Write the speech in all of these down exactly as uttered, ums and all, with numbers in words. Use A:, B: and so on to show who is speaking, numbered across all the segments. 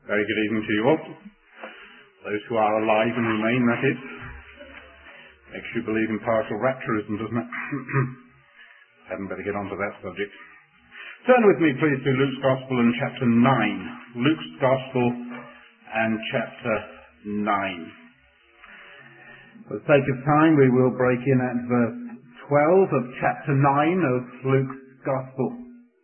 A: Very good evening to you all. Those who are alive and remain, that is. Makes you believe in partial rapturism, doesn't it? Hadn't better get on to that subject. Turn with me, please, to Luke's Gospel and chapter nine. Luke's Gospel and chapter nine. For the sake of time, we will break in at verse twelve of chapter nine of Luke's Gospel.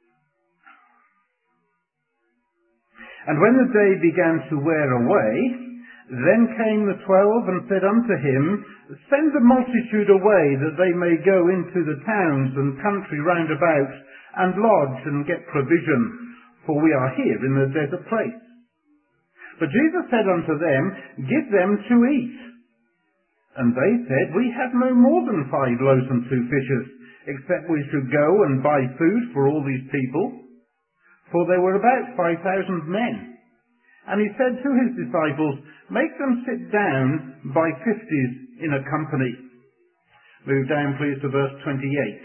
A: And when the day began to wear away, then came the twelve and said unto him, Send the multitude away, that they may go into the towns and country round about, and lodge and get provision, for we are here in the desert place. But Jesus said unto them, Give them to eat. And they said, We have no more than five loaves and two fishes, except we should go and buy food for all these people. For there were about five thousand men. And he said to his disciples, Make them sit down by fifties in a company. Move down, please, to verse twenty-eight.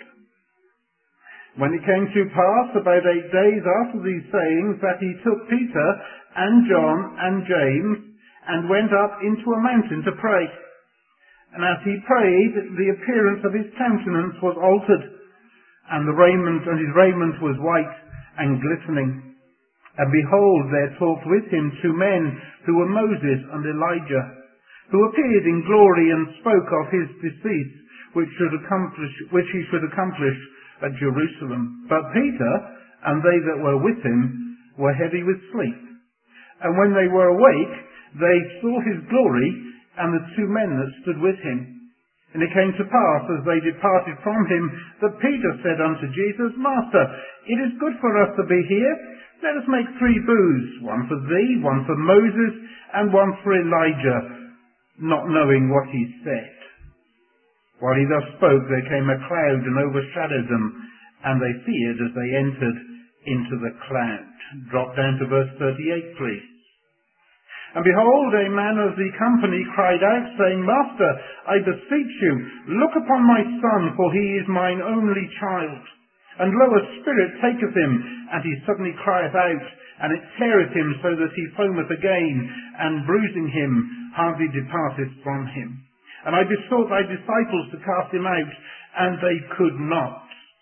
A: When it came to pass about eight days after these sayings, that he took Peter and John and James, and went up into a mountain to pray. And as he prayed, the appearance of his countenance was altered, and the raiment and his raiment was white and glistening. And behold, there talked with him two men, who were Moses and Elijah, who appeared in glory and spoke of his decease, which should accomplish, which he should accomplish at Jerusalem. But Peter and they that were with him were heavy with sleep. And when they were awake, they saw his glory and the two men that stood with him. And it came to pass, as they departed from him, that Peter said unto Jesus, Master, it is good for us to be here. Let us make three booths, one for thee, one for Moses, and one for Elijah, not knowing what he said. While he thus spoke, there came a cloud and overshadowed them, and they feared as they entered into the cloud. Drop down to verse thirty-eight, please. And behold, a man of the company cried out, saying, Master, I beseech you, look upon my son, for he is mine only child. And lo, a spirit taketh him, and he suddenly crieth out, and it teareth him, so that he foameth again, and bruising him, hardly departeth from him. And I besought thy disciples to cast him out, and they could not.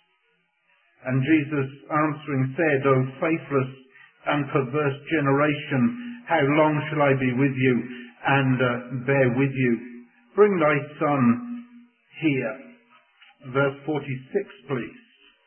A: And Jesus answering said, O faithless and perverse generation, how long shall I be with you, and uh, bear with you? Bring thy son here. Verse forty-six, please.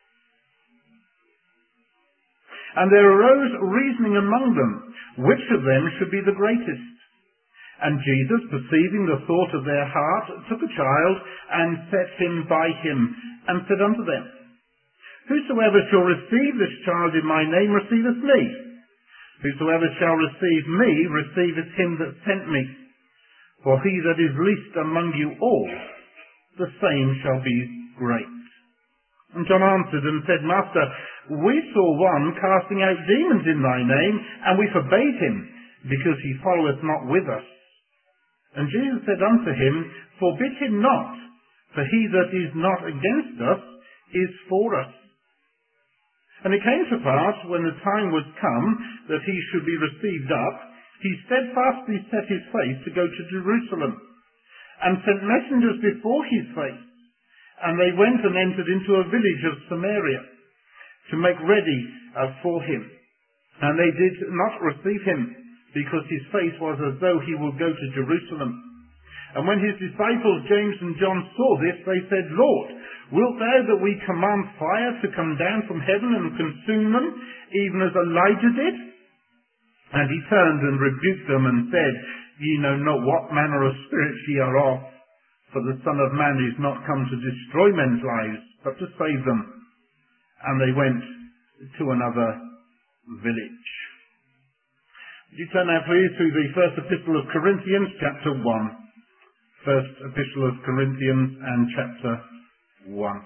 A: And there arose reasoning among them, which of them should be the greatest. And Jesus, perceiving the thought of their heart, took a child, and set him by him, and said unto them, Whosoever shall receive this child in my name receiveth me. Whosoever shall receive me receiveth him that sent me. For he that is least among you all, the same shall be great. And John answered and said, Master, we saw one casting out demons in thy name, and we forbade him, because he followeth not with us. And Jesus said unto him, Forbid him not, for he that is not against us is for us. And it came to pass, when the time was come that he should be received up, he steadfastly set his face to go to Jerusalem, and sent messengers before his face. And they went and entered into a village of Samaria, to make ready uh, for him. And they did not receive him, because his face was as though he would go to Jerusalem. And when his disciples James and John saw this, they said, Lord, wilt thou that we command fire to come down from heaven and consume them, even as Elijah did? And he turned and rebuked them and said, Ye know not what manner of spirits ye are of, for the Son of Man is not come to destroy men's lives, but to save them. And they went to another village. Would you turn now, please, to the first epistle of Corinthians, chapter one. First epistle of Corinthians and chapter one.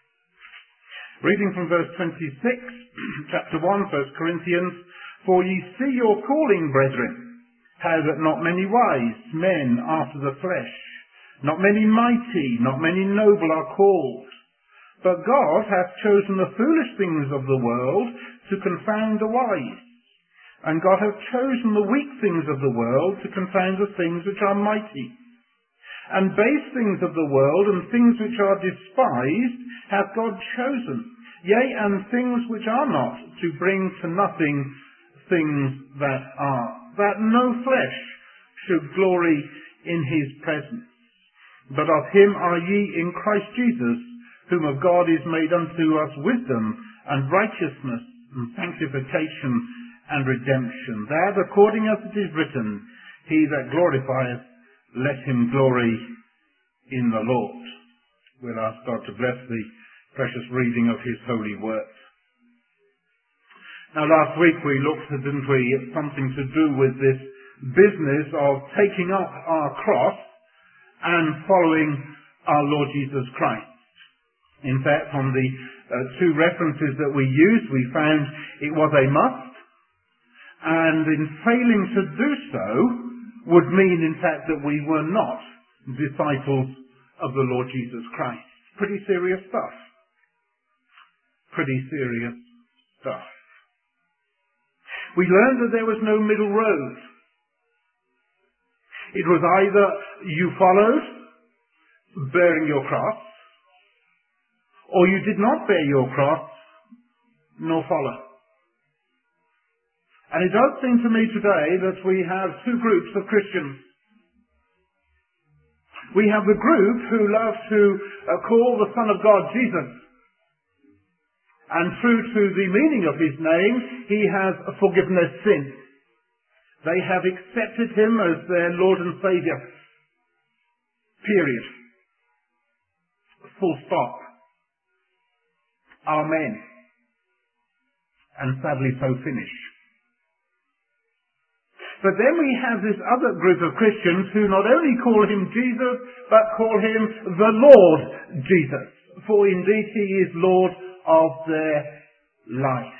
A: Reading from verse twenty-six, chapter one, First Corinthians, For ye see your calling, brethren, how that not many wise men after the flesh, not many mighty, not many noble are called. But God hath chosen the foolish things of the world to confound the wise. And God hath chosen the weak things of the world to confound the things which are mighty. And base things of the world and things which are despised hath God chosen, yea, and things which are not, to bring to nothing things that are, that no flesh should glory in his presence. But of him are ye in Christ Jesus, whom of God is made unto us wisdom and righteousness and sanctification and redemption, that according as it is written, he that glorifieth, let him glory in the Lord. We'll ask God to bless the precious reading of his holy word. Now last week we looked at, didn't we, at something to do with this business of taking up our cross and following our Lord Jesus Christ. In fact, on the uh, two references that we used, we found it was a must, and in failing to do so would mean, in fact, that we were not disciples of the Lord Jesus Christ. Pretty serious stuff. Pretty serious stuff. We learned that there was no middle road. It was either you followed, bearing your cross, or you did not bear your cross, nor follow. And it does seem to me today that we have two groups of Christians. We have the group who love to uh, call the Son of God Jesus. And true to the meaning of his name, he has forgiven their sins. They have accepted him as their Lord and Saviour. Period. Full stop. Amen. And sadly so finish. But then we have this other group of Christians who not only call him Jesus, but call him the Lord Jesus. For indeed he is Lord of their life.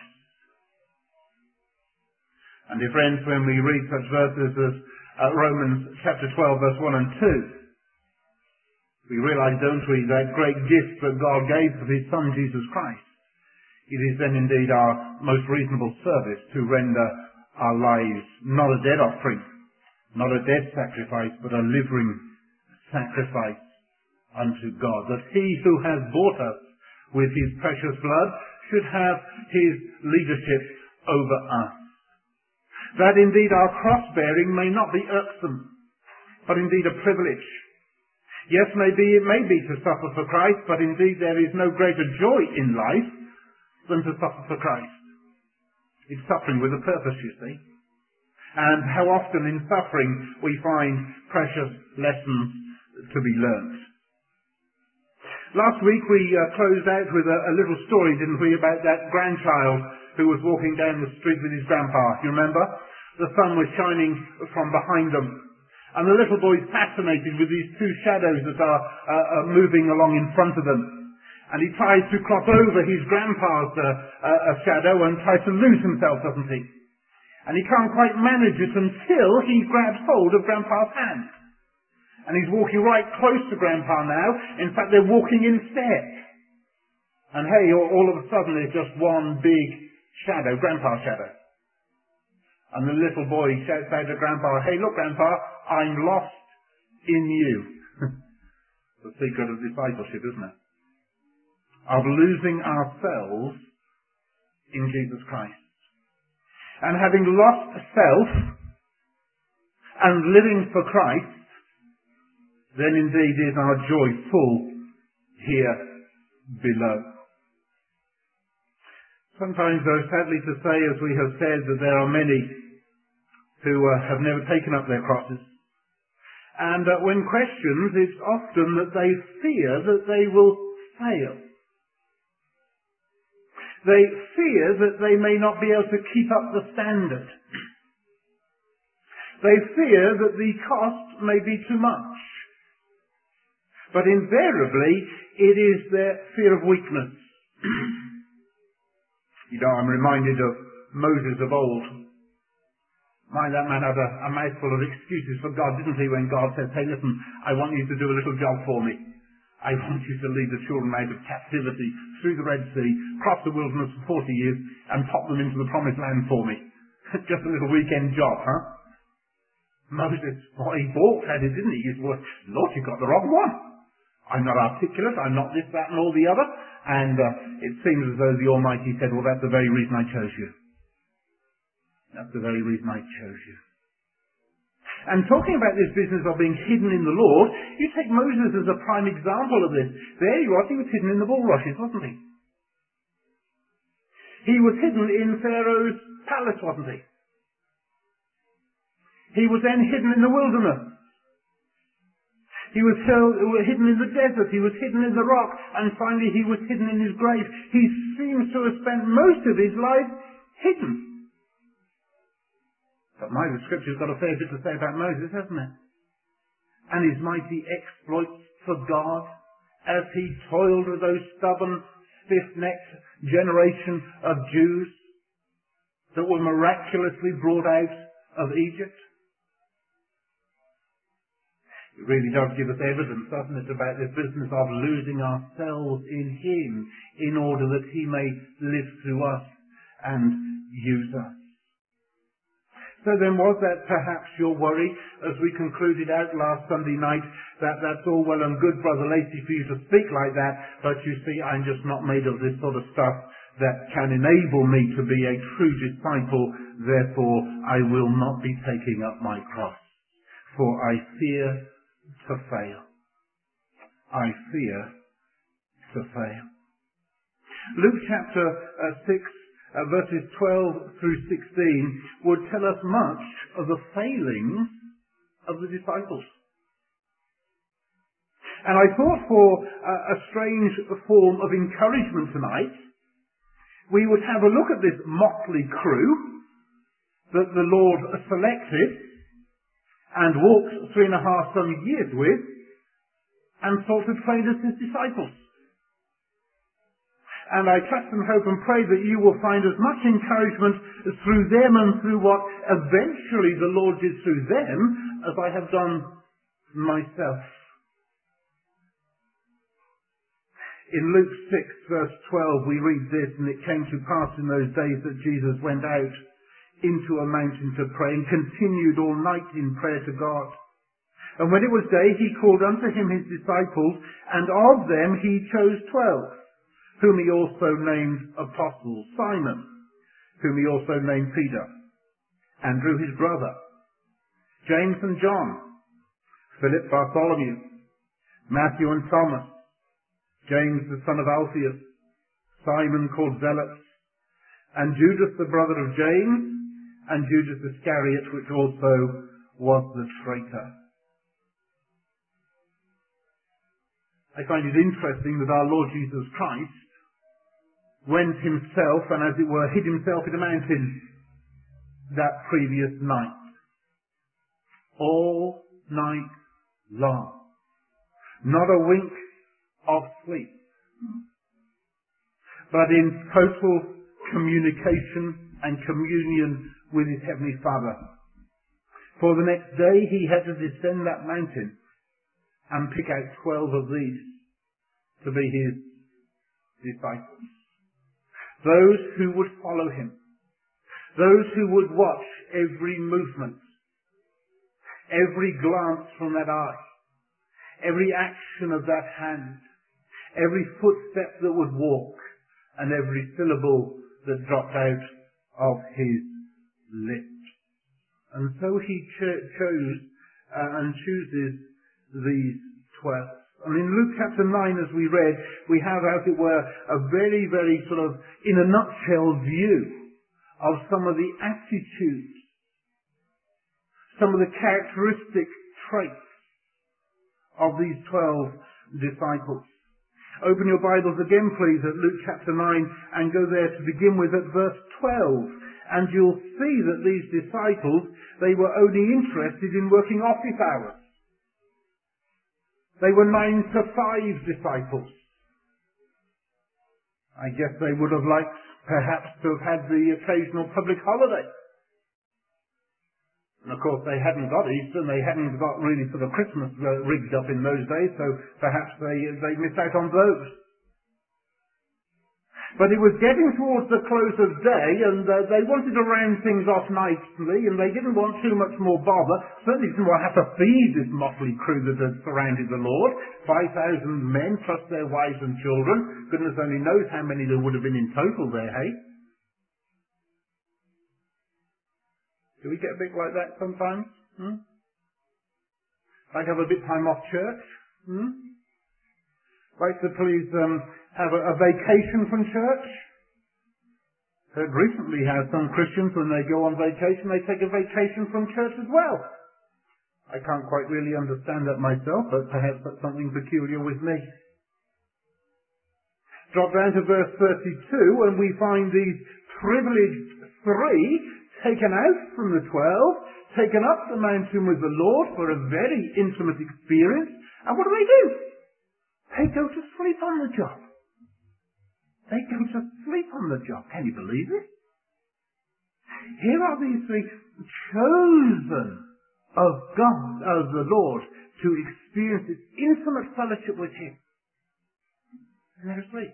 A: And dear friends, when we read such verses as uh, Romans chapter twelve, verse one and two, we realize, don't we, that great gift that God gave of his Son Jesus Christ. It is then indeed our most reasonable service to render our lives not a dead offering, not a dead sacrifice, but a living sacrifice unto God. That he who has bought us with his precious blood should have his leadership over us. That indeed our cross-bearing may not be irksome, but indeed a privilege. Yes, maybe it may be to suffer for Christ, but indeed there is no greater joy in life than to suffer for Christ. It's suffering with a purpose, you see. And how often in suffering we find precious lessons to be learnt. Last week we uh, closed out with a, a little story, didn't we, about that grandchild who was walking down the street with his grandpa. You remember? The sun was shining from behind them. And the little boy's fascinated with these two shadows that are uh, uh, moving along in front of them. And he tries to cross over his grandpa's uh, uh, shadow and tries to lose himself, doesn't he? And he can't quite manage it until he grabs hold of grandpa's hand. And he's walking right close to grandpa now. In fact, they're walking in step. And hey, all, all of a sudden there's just one big shadow, grandpa's shadow. And the little boy shouts out to grandpa, "Hey, look, grandpa, I'm lost in you." The secret of discipleship, isn't it? Of losing ourselves in Jesus Christ. And having lost self and living for Christ, then indeed is our joy full here below. Sometimes, though, sadly to say, as we have said, that there are many who uh, have never taken up their crosses. And uh, when questioned, it's often that they fear that they will fail. They fear that they may not be able to keep up the standard. They fear that the cost may be too much. But invariably, it is their fear of weakness. You know, I'm reminded of Moses of old. Mind, that man had a, a mouthful of excuses for God, didn't he, when God said, "Hey, listen, I want you to do a little job for me. I want you to lead the children out of captivity through the Red Sea, cross the wilderness for forty years, and pop them into the promised land for me." Just a little weekend job, huh? Moses, well, he balked at it, didn't he? He said, well, Lord, you got the wrong one. I'm not articulate, I'm not this, that, and all the other. And uh, it seems as though the Almighty said, well, that's the very reason I chose you. That's the very reason I chose you. And talking about this business of being hidden in the Lord, you take Moses as a prime example of this. There he was, he was hidden in the bulrushes, wasn't he? He was hidden in Pharaoh's palace, wasn't he? He was then hidden in the wilderness. He was hidden in the desert. He was hidden in the rock. And finally he was hidden in his grave. He seems to have spent most of his life hidden. But my, the Scripture's got a fair bit to say about Moses, hasn't it? And his mighty exploits for God as he toiled with those stubborn, stiff-necked generation of Jews that were miraculously brought out of Egypt. It really does give us evidence, doesn't it, about this business of losing ourselves in him in order that he may live through us and use us. So then was that perhaps your worry as we concluded out last Sunday night that that's all well and good, Brother Lacey, for you to speak like that, but you see I'm just not made of this sort of stuff that can enable me to be a true disciple, therefore I will not be taking up my cross, for I fear to fail. I fear to fail. Luke chapter uh, six Uh, verses twelve through sixteen would tell us much of the failings of the disciples. And I thought for uh, a strange form of encouragement tonight, we would have a look at this motley crew that the Lord selected and walked three and a half some years with and sought to train as his disciples. And I trust and hope and pray that you will find as much encouragement through them and through what eventually the Lord did through them as I have done myself. In Luke six verse twelve we read this, and it came to pass in those days that Jesus went out into a mountain to pray and continued all night in prayer to God. And when it was day he called unto him his disciples, and of them he chose twelve, whom he also named apostles, Simon, whom he also named Peter, Andrew his brother, James and John, Philip, Bartholomew, Matthew and Thomas, James the son of Alphaeus, Simon called Zealot, and Judas the brother of James, and Judas Iscariot, which also was the traitor. I find it interesting that our Lord Jesus Christ went himself and, as it were, hid himself in a mountain that previous night. All night long. Not a wink of sleep. But in total communication and communion with his Heavenly Father. For the next day he had to descend that mountain and pick out twelve of these to be his disciples. Those who would follow him. Those who would watch every movement, every glance from that eye, every action of that hand, every footstep that would walk, and every syllable that dropped out of his lips. And so he cho- chose uh, and chooses these twelve. And in Luke chapter nine, as we read, we have, as it were, a very, very sort of, in a nutshell, view of some of the attitudes, some of the characteristic traits of these twelve disciples. Open your Bibles again, please, at Luke chapter nine, and go there to begin with at verse twelve. And you'll see that these disciples, they were only interested in working office hours. They were nine to five disciples. I guess they would have liked perhaps to have had the occasional public holiday. And of course they hadn't got Easter, and they hadn't got really sort of Christmas uh, rigged up in those days, so perhaps they, they missed out on those. But it was getting towards the close of day, and uh, they wanted to round things off nicely, and they didn't want too much more bother. Certainly didn't want to have to feed this motley crew that had surrounded the Lord. five thousand men, plus their wives and children. Goodness only knows how many there would have been in total there, hey? Do we get a bit like that sometimes? Hmm? Like have a bit time off church? Hmm? Like to please um, have a, a vacation from church? Heard recently how some Christians, when they go on vacation, they take a vacation from church as well. I can't quite really understand that myself, but perhaps that's something peculiar with me. Drop down to verse thirty-two, and we find these privileged three taken out from the twelve, taken up the mountain with the Lord for a very intimate experience. And what do they do? They go to sleep on the job. They go to sleep on the job. Can you believe it? Here are these three chosen of God, of the Lord, to experience this intimate fellowship with Him. And they're asleep.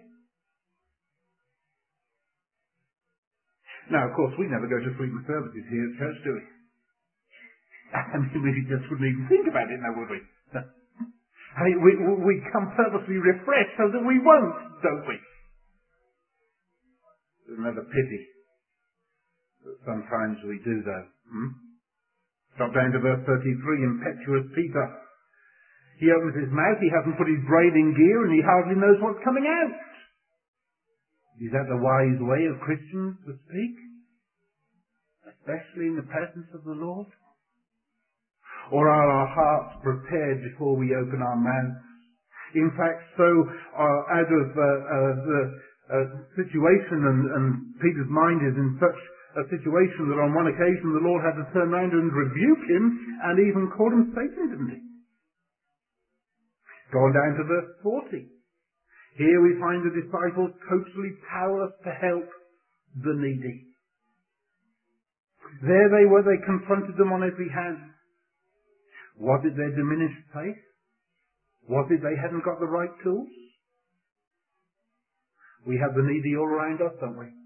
A: Now, of course, we never go to sleeping services here at church, do we? I mean, we just wouldn't even think about it now, would we? I mean, we, we come purposely refreshed so that we won't, don't we? There's another pity that sometimes we do, though. Hmm? Drop down to verse thirty-three, impetuous Peter. He opens his mouth, he hasn't put his brain in gear, and he hardly knows what's coming out. Is that the wise way of Christians to speak? Especially in the presence of the Lord? Or are our hearts prepared before we open our mouths? In fact, so uh, out of uh, uh, the uh, situation, and, and Peter's mind is in such a situation that on one occasion the Lord had to turn round and rebuke him and even call him Satan, didn't he? Go on down to verse forty. Here we find the disciples totally powerless to help the needy. There they were, they confronted them on every hand. Was it their diminished faith? Was it they hadn't got the right tools? We have the needy all around us, don't we?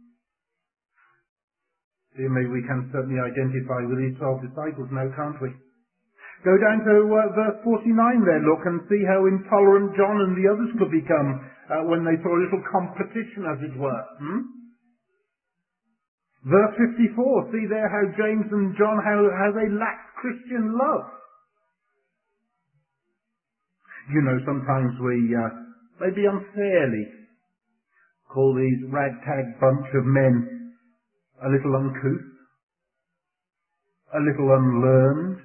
A: Dear me, we can certainly identify with these twelve disciples now, can't we? Go down to uh, verse forty-nine there, look, and see how intolerant John and the others could become uh, when they saw a little competition, as it were. Hmm? Verse fifty-four, see there how James and John, how, how they lacked Christian love. You know, sometimes we uh, maybe unfairly call these ragtag bunch of men a little uncouth, a little unlearned.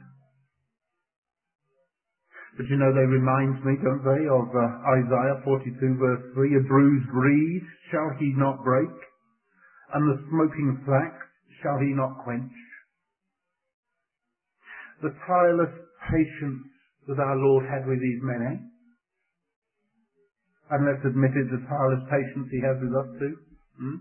A: But you know, they remind me, don't they, of uh, Isaiah forty-two verse three, a bruised reed shall he not break, and the smoking flax shall he not quench. The tireless patience that our Lord had with these men, eh? And let's admit it, the tireless patience he has with us too. Hmm?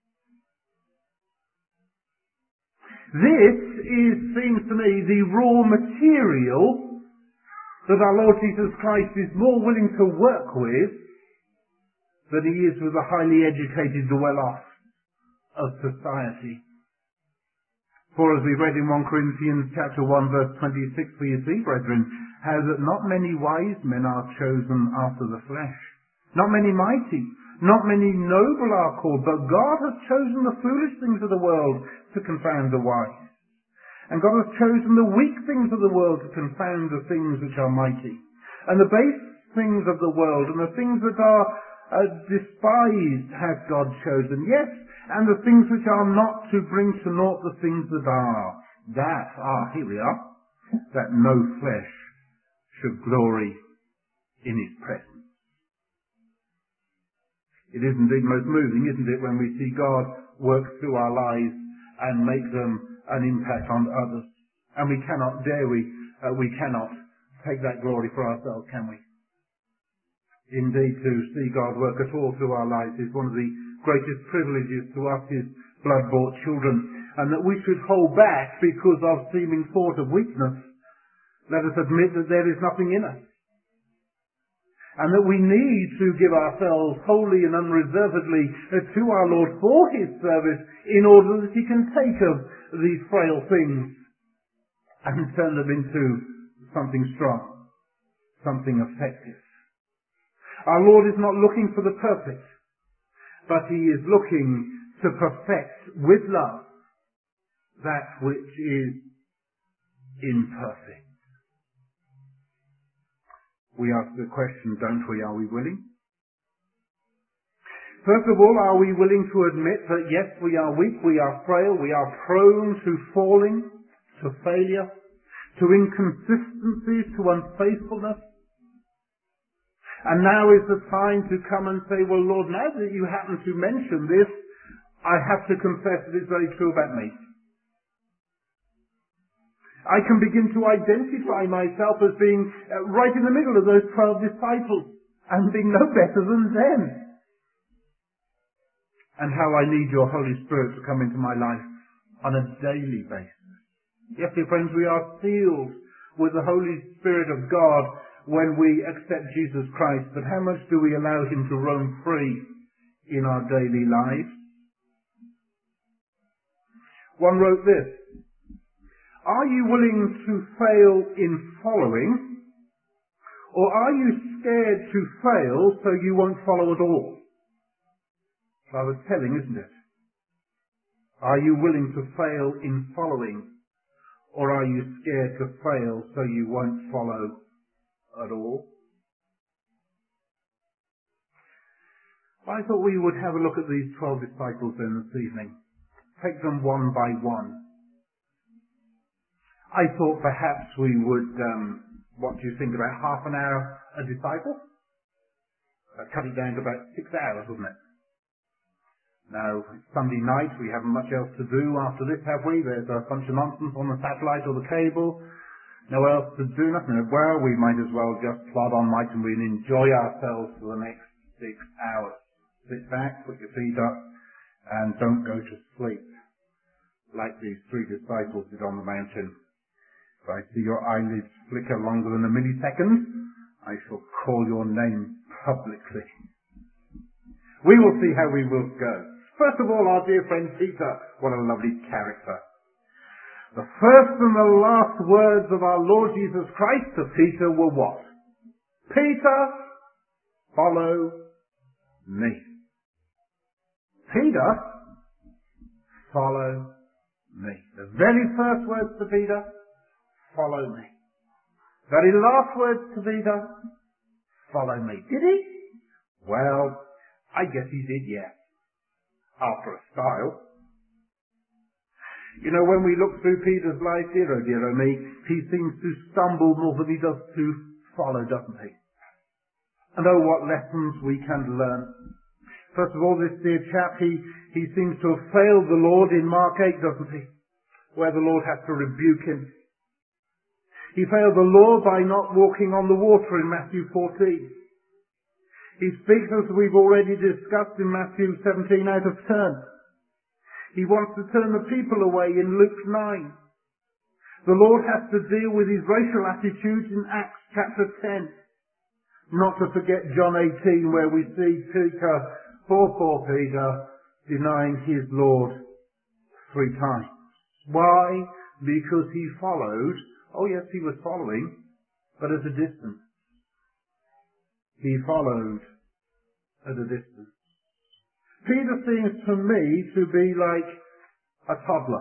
A: This is, seems to me, the raw material that our Lord Jesus Christ is more willing to work with than he is with the highly educated well-off of society. For as we read in First Corinthians chapter one verse twenty-six, for you see, brethren, how that not many wise men are chosen after the flesh, not many mighty, not many noble are called, but God has chosen the foolish things of the world to confound the wise. And God has chosen the weak things of the world to confound the things which are mighty. And the base things of the world and the things that are uh, despised has God chosen. Yes, and the things which are not, to bring to naught the things that are. That, ah, here we are, that no flesh should glory in his presence. It is indeed most moving, isn't it, when we see God work through our lives and make them an impact on others. And we cannot, dare we, uh, we cannot take that glory for ourselves, can we? Indeed, to see God work at all through our lives is one of the greatest privileges to us, his blood-bought children, and that we should hold back because of seeming thought of weakness. Let us admit that there is nothing in us. and that we need to give ourselves wholly and unreservedly to our Lord for his service in order that he can take of these frail things and turn them into something strong, something effective. Our Lord is not looking for the perfect, but he is looking to perfect with love that which is imperfect. We ask the question, don't we, are we willing? First of all, are we willing to admit that yes, we are weak, we are frail, we are prone to falling, to failure, to inconsistencies, to unfaithfulness? And now is the time to come and say, well, Lord, now that you happen to mention this, I have to confess that it's very true about me. I can begin to identify myself as being uh, right in the middle of those twelve disciples and being no better than them. And how I need your Holy Spirit to come into my life on a daily basis. Yes, dear friends, we are sealed with the Holy Spirit of God when we accept Jesus Christ, but how much do we allow him to roam free in our daily lives? One wrote this: are you willing to fail in following, or are you scared to fail so you won't follow at all? Rather telling, isn't it? Are you willing to fail in following, or are you scared to fail so you won't follow at all? I thought we would have a look at these twelve disciples then this evening. Take them one by one. I thought perhaps we would, um, what do you think, about half an hour a disciple? That cut it down to about six hours, wouldn't it? Now, it's Sunday night, we haven't much else to do after this, have we? There's a bunch of nonsense on the satellite or the cable. No else to do, nothing. Well, we might as well just plod on, might and we enjoy ourselves for the next six hours. Sit back, put your feet up, and don't go to sleep, like these three disciples did on the mountain. If I see your eyelids flicker longer than a millisecond, I shall call your name publicly. We will see how we will go. First of all, our dear friend Peter. What a lovely character. The first and the last words of our Lord Jesus Christ to Peter were what? Peter, follow me. Peter, follow me. The very first words to Peter, follow me. Very last words to Peter, follow me. Did he? Well, I guess he did, yes. After a style. You know, when we look through Peter's life, dear oh dear oh me, he seems to stumble more than he does to follow, doesn't he? And oh, what lessons we can learn. First of all, this dear chap, he, he seems to have failed the Lord in Mark eight, doesn't he? Where the Lord has to rebuke him. He failed the Lord by not walking on the water in Matthew fourteen. He speaks, as we've already discussed, in Matthew seventeen out of turn. He wants to turn the people away in Luke nine. The Lord has to deal with his racial attitudes in Acts chapter ten. Not to forget John eighteen, where we see Peter, poor, poor Peter, denying his Lord three times. Why? Because he followed. Oh yes, he was following, but at a distance. He followed at a distance. Peter seems to me to be like a toddler.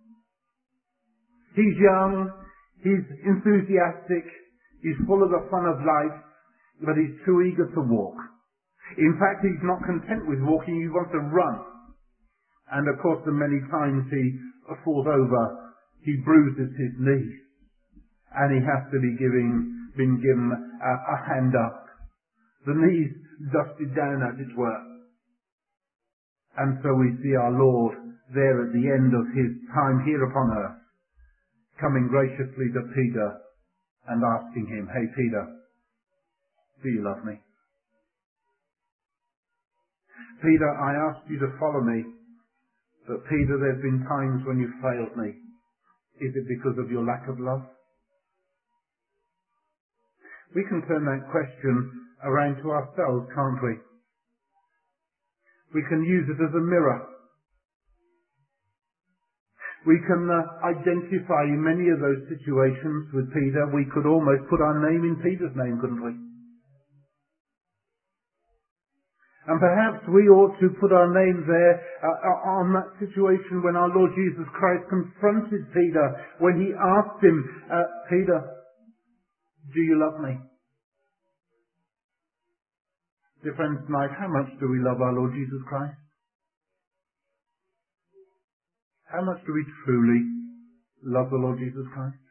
A: He's young, he's enthusiastic, he's full of the fun of life, but he's too eager to walk. In fact, he's not content with walking, he wants to run. And of course, the many times he falls over, he bruises his knees. And he has to be giving, been given a, a hand up. The knees dusted down, as it were. And so we see our Lord there at the end of his time here upon earth, coming graciously to Peter and asking him, hey Peter, do you love me? Peter, I asked you to follow me, but Peter, there's been times when you failed me. Is it because of your lack of love? We can turn that question around to ourselves, can't we? We can use it as a mirror. We can uh, identify in many of those situations with Peter. We could almost put our name in Peter's name, couldn't we? And perhaps we ought to put our name there uh, on that situation when our Lord Jesus Christ confronted Peter, when he asked him, uh, Peter, do you love me? Dear friends, tonight, how much do we love our Lord Jesus Christ? How much do we truly love the Lord Jesus Christ?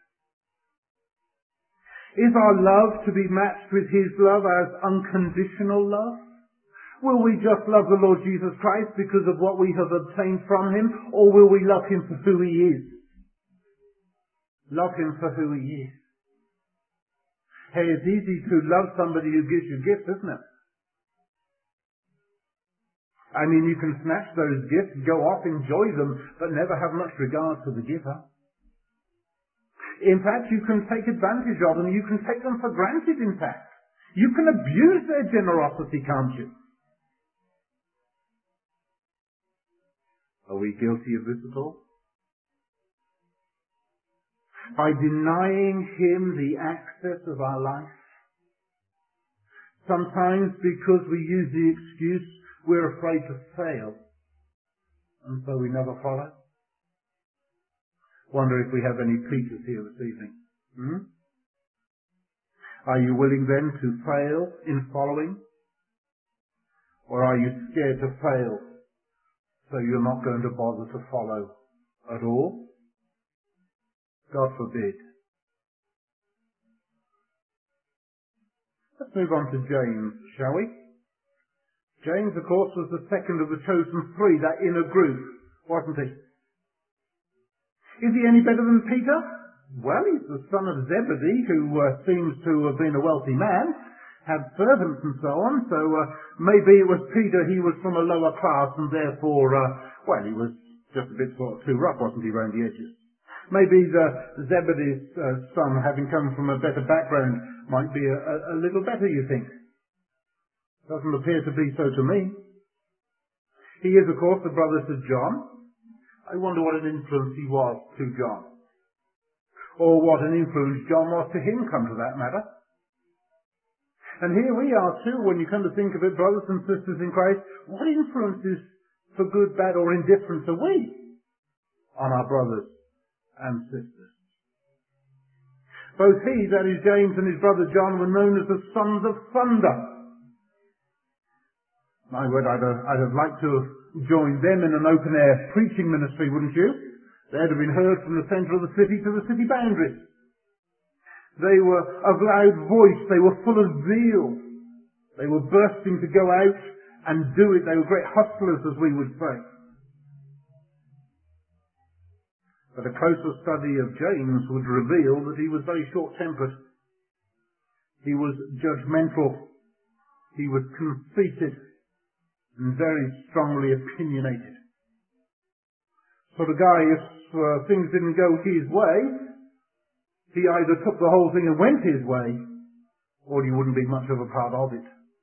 A: Is our love to be matched with his love as unconditional love? Will we just love the Lord Jesus Christ because of what we have obtained from him, or will we love him for who he is? Love him for who he is. Hey, it's easy to love somebody who gives you gifts, isn't it? I mean, you can snatch those gifts, go off, enjoy them, but never have much regard for the giver. In fact, you can take advantage of them. You can take them for granted, in fact. You can abuse their generosity, can't you? Are we guilty of this at all? By denying him the access of our life, sometimes because we use the excuse we're afraid to fail, and so we never follow. Wonder if we have any Peters here this evening. Hmm? Are you willing then to fail in following? Or are you scared to fail, so you're not going to bother to follow at all? God forbid. Let's move on to James, shall we? James, of course, was the second of the chosen three, that inner group, wasn't he? Is he any better than Peter? Well, he's the son of Zebedee, who uh, seems to have been a wealthy man, had servants and so on, so uh, maybe it was Peter, he was from a lower class, and therefore, uh, well, he was just a bit sort of too rough, wasn't he, round the edges? Maybe the Zebedee's uh, son, having come from a better background, might be a, a, a little better, you think? Doesn't appear to be so to me. He is, of course, the brother to John. I wonder what an influence he was to John. Or what an influence John was to him, come to that matter. And here we are too, when you come to think of it, brothers and sisters in Christ, what influences, for good, bad, or indifference, are we on our brothers and sisters? Both he, that is James, and his brother John, were known as the sons of thunder. My word, I'd have, I'd have liked to have joined them in an open-air preaching ministry, wouldn't you? They'd have been heard from the centre of the city to the city boundaries. They were of loud voice. They were full of zeal. They were bursting to go out and do it. They were great hustlers, as we would say. But a closer study of James would reveal that he was very short-tempered. He was judgmental. He was conceited and very strongly opinionated. So the guy, if uh, things didn't go his way, he either took the whole thing and went his way, or he wouldn't be much of a part of it.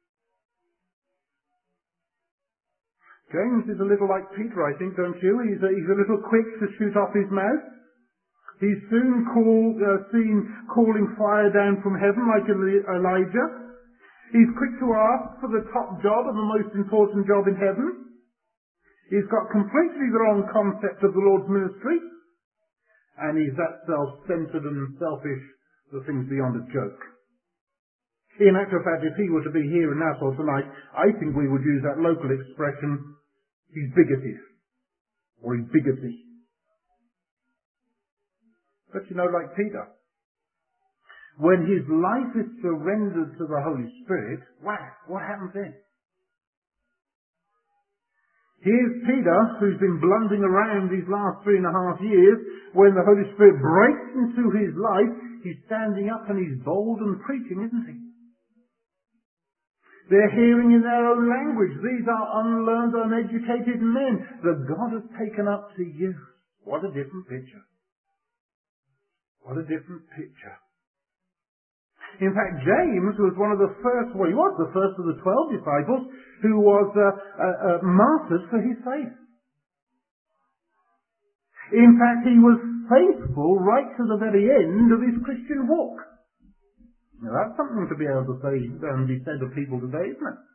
A: James is a little like Peter, I think, don't you? He's a, he's a little quick to shoot off his mouth. He's soon called, uh, seen calling fire down from heaven like Elijah. He's quick to ask for the top job and the most important job in heaven. He's got completely the wrong concept of the Lord's ministry. And he's that self-centered and selfish that things beyond a joke. In actual fact, if he were to be here in Nassau tonight, I think we would use that local expression, he's bigoted. Or he's bigoty. But you know, like Peter, when his life is surrendered to the Holy Spirit, wow, what happens then? Here's Peter, who's been blundering around these last three and a half years. When the Holy Spirit breaks into his life, he's standing up and he's bold and preaching, isn't he? They're hearing in their own language. These are unlearned, uneducated men that God has taken up to use. What a different picture. What a different picture. In fact, James was one of the first, well, he was the first of the twelve disciples who was uh, uh, uh, martyred for his faith. In fact, he was faithful right to the very end of his Christian walk. Now, that's something to be able to say and be said of people today, isn't it?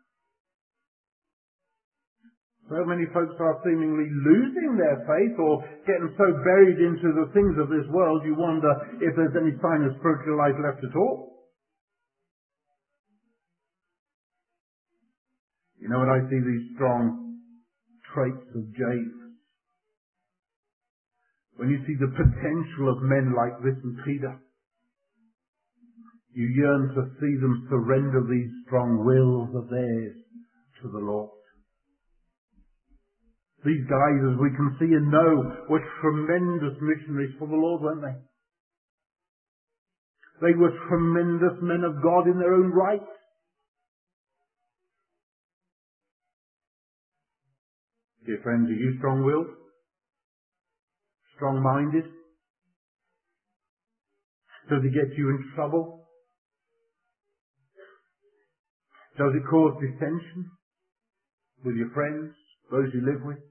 A: So many folks are seemingly losing their faith or getting so buried into the things of this world, you wonder if there's any sign of spiritual life left at all. You know, when I see these strong traits of James, when you see the potential of men like this and Peter, you yearn to see them surrender these strong wills of theirs to the Lord. These guys, as we can see and know, were tremendous missionaries for the Lord, weren't they? They were tremendous men of God in their own right. Dear friends, are you strong-willed? Strong-minded? Does it get you in trouble? Does it cause dissension with your friends, those you live with?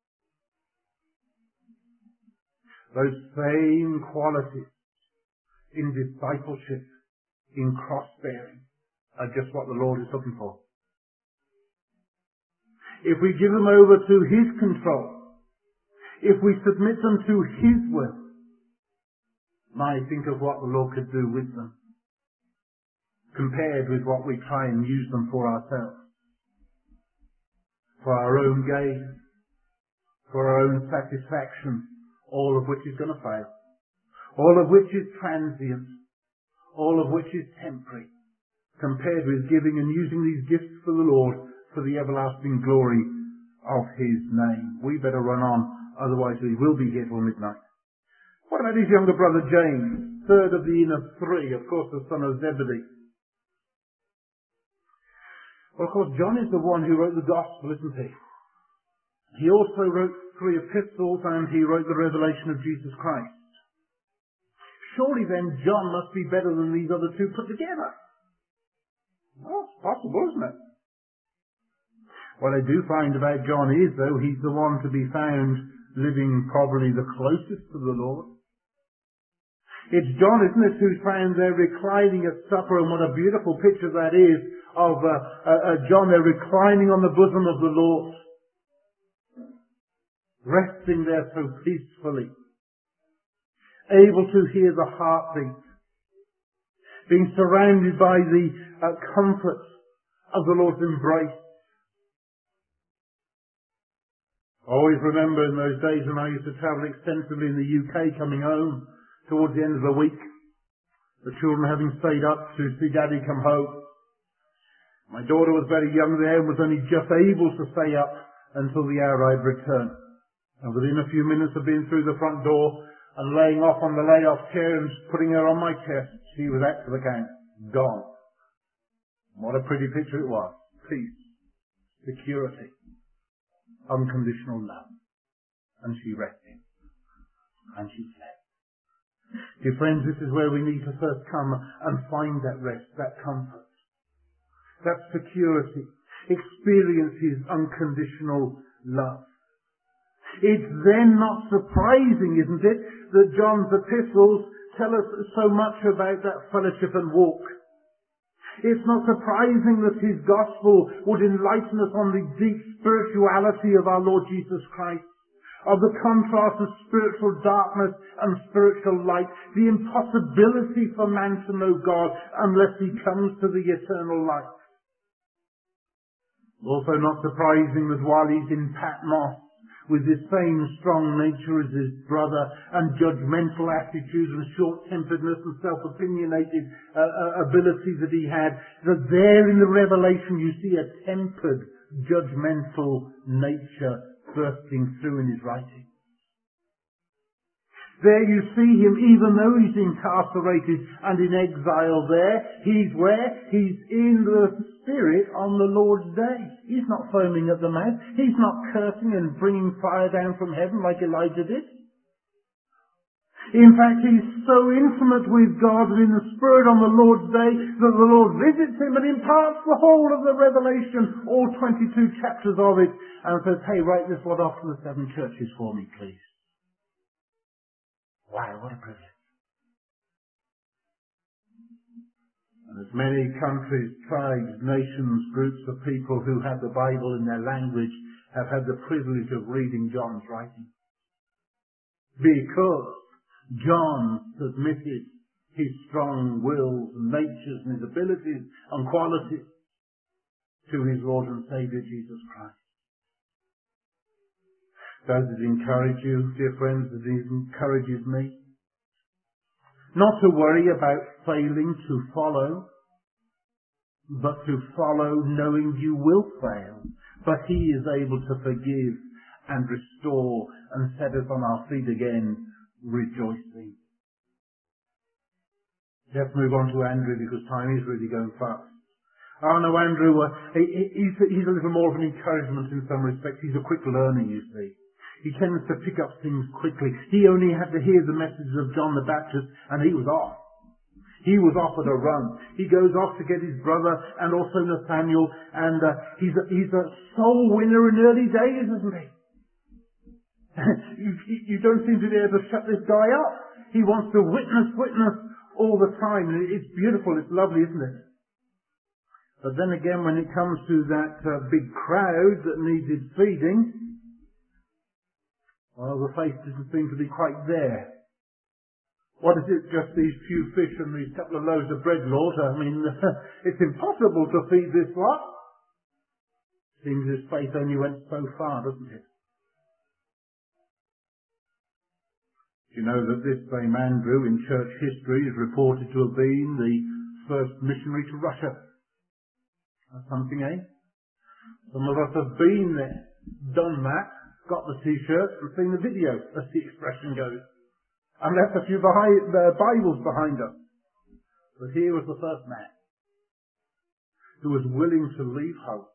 A: Those same qualities in discipleship, in cross-bearing, are just what the Lord is looking for. If we give them over to His control, if we submit them to His will, my, think of what the Lord could do with them, compared with what we try and use them for ourselves, for our own gain, for our own satisfaction, all of which is going to fail, all of which is transient, all of which is temporary, compared with giving and using these gifts for the Lord for the everlasting glory of His name. We better run on, otherwise we will be here till midnight. What about his younger brother James, third of the inner three, of course the son of Zebedee? Well, of course, John is the one who wrote the Gospel, isn't he? He also wrote three epistles and he wrote the revelation of Jesus Christ. Surely then John must be better than these other two put together. Well, it's possible, isn't it? What I do find about John is, though, he's the one to be found living probably the closest to the Lord. It's John, isn't it, who's found there reclining at supper, and what a beautiful picture that is of uh, uh, uh, John there reclining on the bosom of the Lord, resting there so peacefully, able to hear the heartbeat, being surrounded by the uh, comfort of the Lord's embrace. I always remember in those days when I used to travel extensively in the U K, coming home towards the end of the week, the children having stayed up to see Daddy come home. My daughter was very young there and was only just able to stay up until the hour I'd return. And within a few minutes of being through the front door and laying off on the layoff chair and putting her on my chest, she was out to the count, gone. What a pretty picture it was. Peace, security, unconditional love. And she rested. And she slept. Dear friends, this is where we need to first come and find that rest, that comfort, that security, experience His unconditional love. It's then not surprising, isn't it, that John's epistles tell us so much about that fellowship and walk. It's not surprising that his gospel would enlighten us on the deep spirituality of our Lord Jesus Christ, of the contrast of spiritual darkness and spiritual light, the impossibility for man to know God unless he comes to the eternal light. Also not surprising that while he's in Patmos, with the same strong nature as his brother, and judgmental attitudes and short-temperedness and self-opinionated uh, uh, ability that he had, that there in the Revelation you see a tempered, judgmental nature bursting through in his writing. There you see him, even though he's incarcerated and in exile there, he's where? He's in the Spirit on the Lord's day. He's not foaming at the mouth. He's not cursing and bringing fire down from heaven like Elijah did. In fact, he's so intimate with God and in the Spirit on the Lord's day that the Lord visits him and imparts the whole of the Revelation, all twenty-two chapters of it, and says, hey, write this lot off to the seven churches for me, please. Wow, what a privilege. And as many countries, tribes, nations, groups of people who have the Bible in their language have had the privilege of reading John's writing. Because John submitted his strong wills and natures and his abilities and qualities to his Lord and Saviour Jesus Christ. Does it encourage you, dear friends, as it encourages me? Not to worry about failing to follow, but to follow knowing you will fail. But he is able to forgive and restore and set us on our feet again, rejoicing. Let's move on to Andrew because time is really going fast. Oh no, Andrew, uh, he, he's, he's a little more of an encouragement in some respects. He's a quick learner, you see. He tends to pick up things quickly. He only had to hear the messages of John the Baptist and he was off. He was off at a run. He goes off to get his brother and also Nathaniel, and uh, he's, a, he's a soul winner in early days, isn't he? you, you don't seem to be able to shut this guy up. He wants to witness, witness all the time. It's beautiful, it's lovely, isn't it? But then again, when it comes to that uh, big crowd that needed feeding, well, the faith doesn't seem to be quite there. What is it, just these few fish and these couple of loaves of bread, Lord? I mean, it's impossible to feed this lot. Seems his faith only went so far, doesn't it? You know that this same Andrew in church history is reported to have been the first missionary to Russia. That's something, eh? Some of us have been there, done that, got the t-shirts and seen the video, as the expression goes, and left a few behind, uh, Bibles behind us. But here was the first man who was willing to leave home,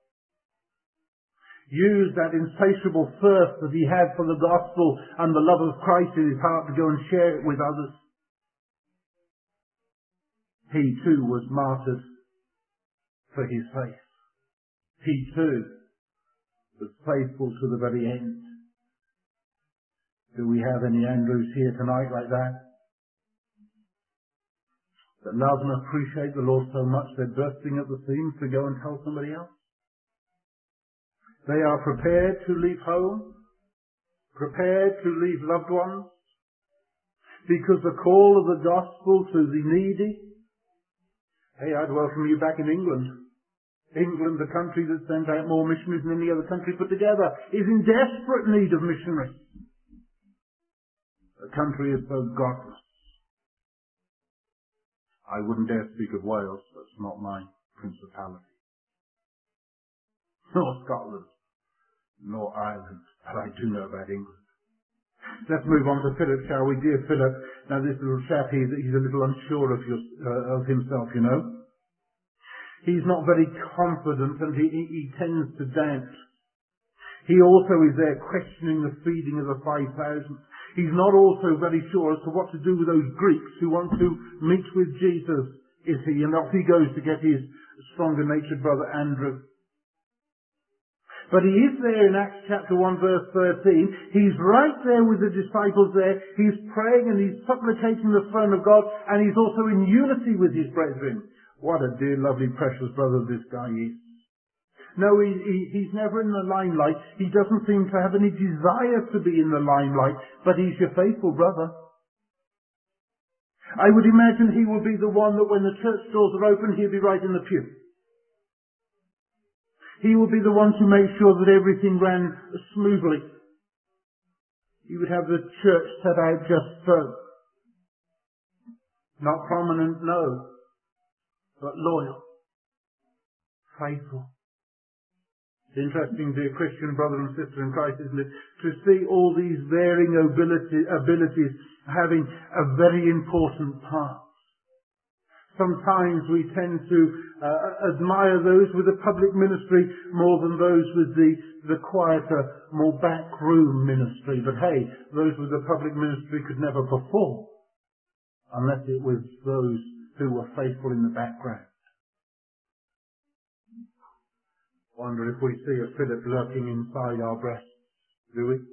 A: use that insatiable thirst that he had for the gospel and the love of Christ in his heart to go and share it with others. He too was martyred for his faith. He too was faithful to the very end. Do we have any Andrews here tonight like that? That love and appreciate the Lord so much they're bursting at the seams to go and tell somebody else? They are prepared to leave home, prepared to leave loved ones, because the call of the gospel to the needy. Hey, I'd welcome you back in England. England, the country that sends out more missionaries than any other country put together, is in desperate need of missionaries. The country is so godless. I wouldn't dare speak of Wales, that's not my principality. Nor Scotland, nor Ireland, but I do know about England. Let's move on to Philip, shall we? Dear Philip, now this little chap, he's, he's a little unsure of, your, uh, of himself, you know. He's not very confident and he, he, he tends to doubt. He also is there questioning the feeding of the five thousand. He's not also very sure as to what to do with those Greeks who want to meet with Jesus, is he? And off he goes to get his stronger natured brother Andrew. But he is there in Acts chapter one verse thirteen. He's right there with the disciples there. He's praying and he's supplicating the throne of God, and he's also in unity with his brethren. What a dear, lovely, precious brother this guy is. No, he, he, he's never in the limelight. He doesn't seem to have any desire to be in the limelight, but he's your faithful brother. I would imagine he will be the one that when the church doors are open, he'll be right in the pew. He will be the one to make sure that everything ran smoothly. He would have the church set out just so. Not prominent, no, but loyal, faithful. It's interesting, dear Christian brother and sister in Christ, isn't it, to see all these varying ability, abilities having a very important part. Sometimes we tend to uh, admire those with a public ministry more than those with the, the quieter, more backroom ministry. But hey, those with the public ministry could never perform unless it was those who were faithful in the background. Wonder if we see a Philip lurking inside our breasts, do we?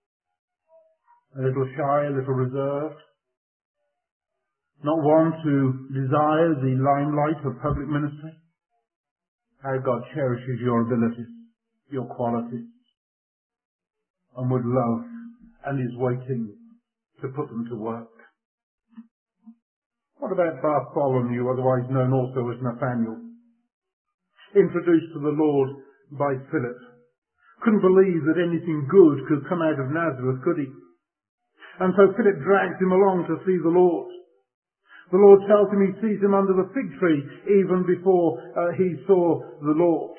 A: A little shy, a little reserved. Not one to desire the limelight of public ministry. How God cherishes your abilities, your qualities, and would love and is waiting to put them to work. What about Bartholomew, otherwise known also as Nathaniel? Introduced to the Lord by Philip. Couldn't believe that anything good could come out of Nazareth, could he? And so Philip drags him along to see the Lord. The Lord tells him he sees him under the fig tree even before uh, he saw the Lord.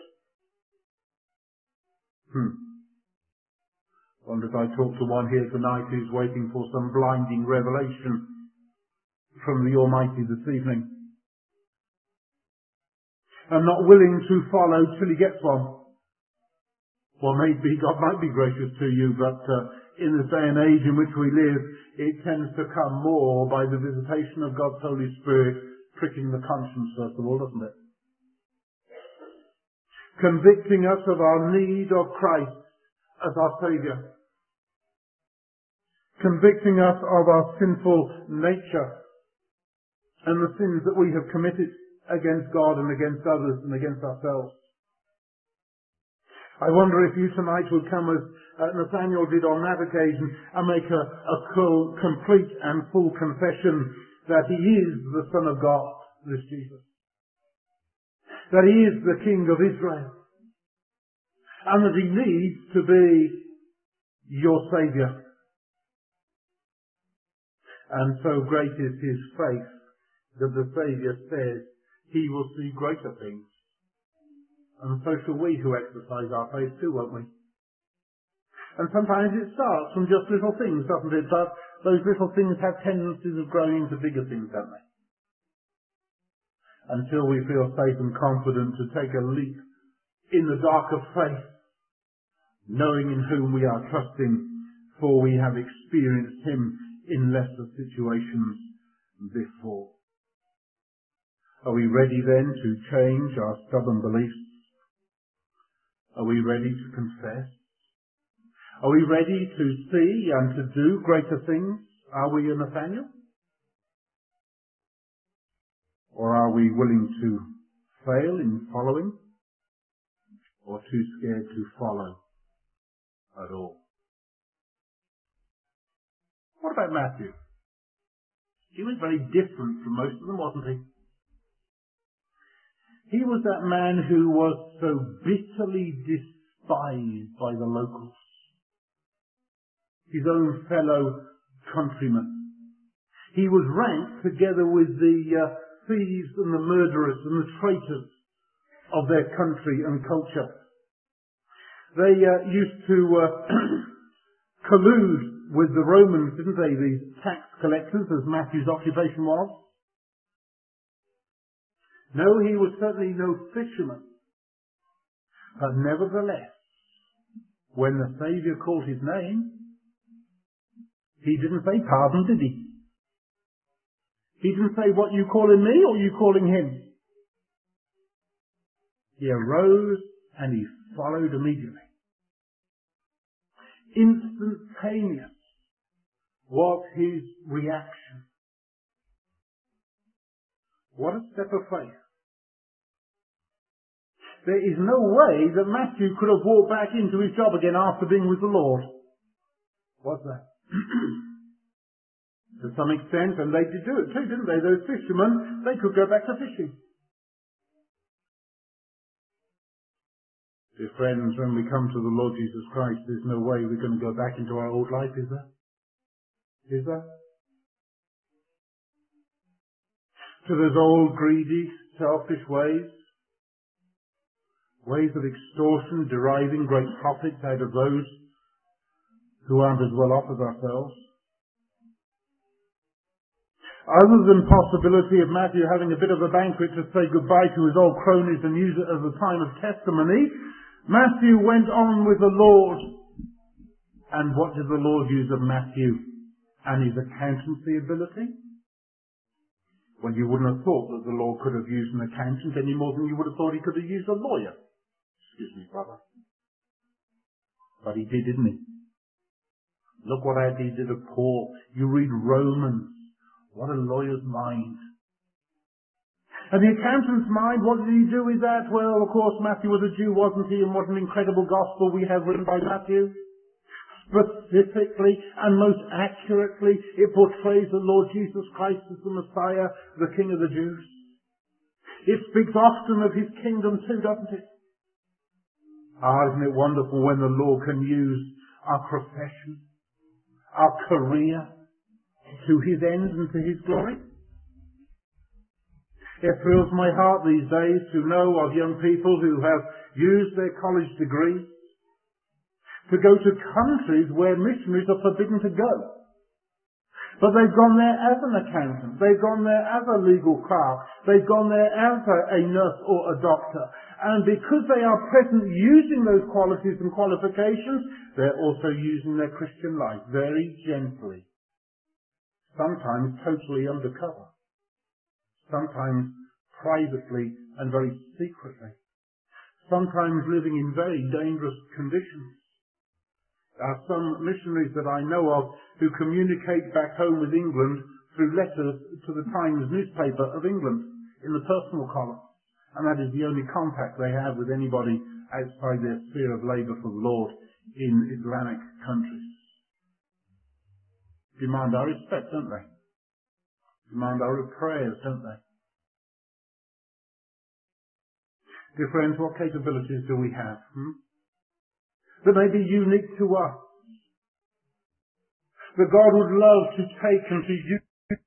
A: Hmm. Wonder if I talk to one here tonight who's waiting for some blinding revelation from the Almighty this evening, and not willing to follow till he gets one. Well, maybe God might be gracious to you, but uh, in the day and age in which we live, it tends to come more by the visitation of God's Holy Spirit pricking the conscience, first of all, doesn't it? Convicting us of our need of Christ as our Saviour. Convicting us of our sinful nature and the sins that we have committed against God and against others and against ourselves. I wonder if you tonight would come as uh, Nathaniel did on that occasion and make a, a co- complete and full confession that he is the Son of God, this Jesus. That he is the King of Israel. And that he needs to be your Saviour. And so great is his faith that the Saviour says he will see greater things. And so shall we who exercise our faith too, won't we? And sometimes it starts from just little things, doesn't it? But those little things have tendencies of growing into bigger things, don't they? Until we feel safe and confident to take a leap in the dark of faith, knowing in whom we are trusting, for we have experienced him in lesser situations before. Are we ready then to change our stubborn beliefs? Are we ready to confess? Are we ready to see and to do greater things? Are we a Nathaniel? Or are we willing to fail in following? Or too scared to follow at all? What about Matthew? He was very different from most of them, wasn't he? He was that man who was so bitterly despised by the locals, his own fellow countrymen. He was ranked together with the uh, thieves and the murderers and the traitors of their country and culture. They uh, used to uh, collude with the Romans, didn't they, these tax collectors, as Matthew's occupation was? No, he was certainly no fisherman. But nevertheless, when the Saviour called his name, he didn't say pardon, did he? He didn't say, what, you calling me or you calling him? He arose and he followed immediately. Instantaneous was his reaction. What a step of faith. There is no way that Matthew could have walked back into his job again after being with the Lord. Was there? To some extent, and they did do it too, didn't they? Those fishermen, they could go back to fishing. Dear friends, when we come to the Lord Jesus Christ, there's no way we're going to go back into our old life, is there? Is there? To those old, greedy, selfish ways, ways of extortion, deriving great profits out of those who aren't as well off as ourselves. Other than possibility of Matthew having a bit of a banquet to say goodbye to his old cronies and use it as a time of testimony, Matthew went on with the Lord. And what did the Lord use of Matthew and his accountancy ability? Well, you wouldn't have thought that the Lord could have used an accountant any more than you would have thought he could have used a lawyer. Excuse me, brother. But he did, didn't he? Look what he did of Paul. You read Romans. What a lawyer's mind. And the accountant's mind, what did he do with that? Well, of course, Matthew was a Jew, wasn't he? And what an incredible gospel we have written by Matthew. Specifically and most accurately, it portrays the Lord Jesus Christ as the Messiah, the King of the Jews. It speaks often of his kingdom too, doesn't it? Ah, isn't it wonderful when the Lord can use our profession, our career, to his end and to his glory? It thrills my heart these days to know of young people who have used their college degrees to go to countries where missionaries are forbidden to go. But they've gone there as an accountant. They've gone there as a legal clerk. They've gone there as a, a nurse or a doctor. And because they are present using those qualities and qualifications, they're also using their Christian life very gently. Sometimes totally undercover. Sometimes privately and very secretly. Sometimes living in very dangerous conditions. There are some missionaries that I know of who communicate back home with England through letters to the Times newspaper of England in the personal column. And that is the only contact they have with anybody outside their sphere of labour for the Lord in Islamic countries. Demand our respect, don't they? Demand our prayers, don't they? Dear friends, what capabilities do we have? Hmm? That may be unique to us, that God would love to take and to use.